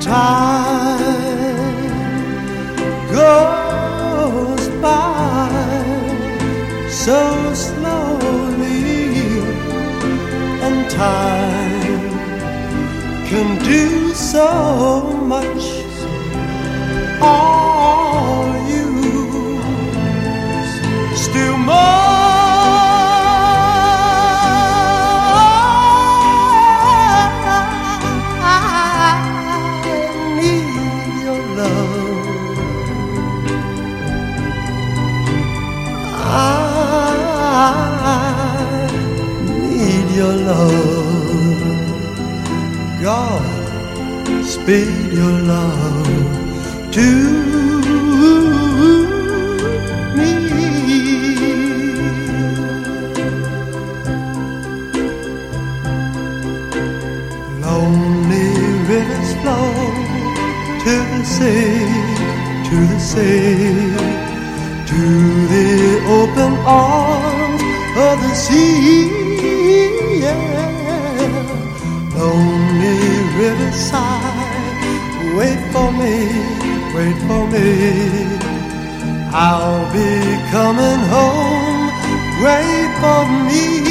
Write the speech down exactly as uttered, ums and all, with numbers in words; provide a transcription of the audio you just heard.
Time goes by so slowly, and time can do so much. Are you still more? Your love, God, speed your love to me. Lonely rivers flow to the sea, to the sea, to the open arms of the sea. Lonely riverside, wait for me, wait for me. I'll be coming home, wait for me.